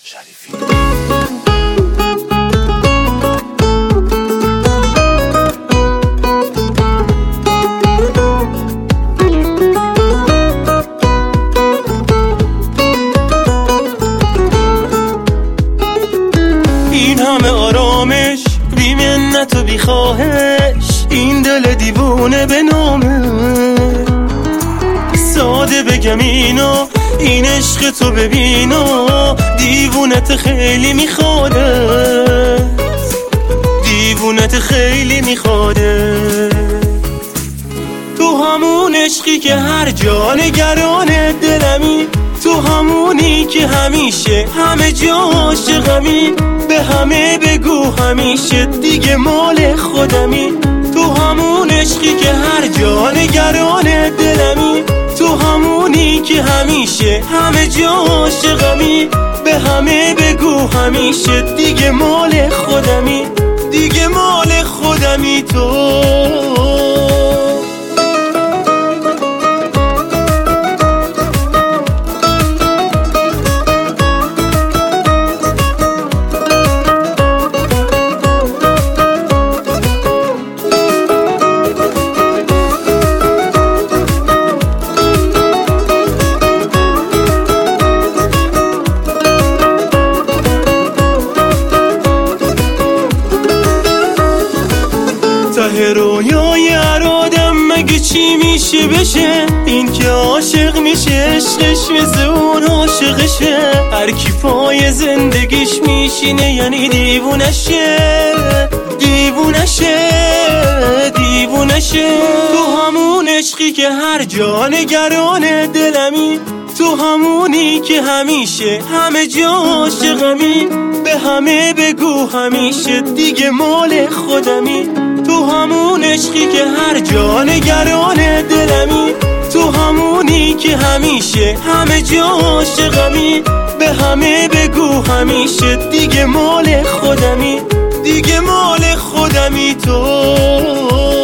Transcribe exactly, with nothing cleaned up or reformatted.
شریفی. این همه آرامش بی منت و بی خواهش، این دل دیوونه به نامه. ساده بگم اینو، این عشق تو ببینو، دیوونت خیلی میخواده، دیوونت خیلی میخواده. تو همون عشقی که هر جا نگران دلمی، تو همونی که همیشه همه جا عاشقمی. به همه بگو همیشه دیگه مال خودمی. تو همون عشقی که هر جا نگران دلمی، تو همونی که همیشه همه جا عاشقمی. به همه بگو همیشه دیگه مال خودمی، دیگه مال خودمی تو. ته رویای هر آدم مگه چی میشه بشه؟ این که عاشق میشه عشقش مثل اون عاشقشه. هر کی پای زندگیش میشینه یعنی دیوونشه، دیوونشه، دیوونشه. تو همون عشقی که هر جا نگران دلمی، تو همونی که همیشه همه جا عاشقمی. به همه بگو همیشه دیگه مال خودمی. تو همون عشقی که هر جا نگران دلمی، تو همونی که همیشه همه جا عاشقمی. به همه بگو همیشه دیگه مال خودمی، دیگه مال خودمی تو.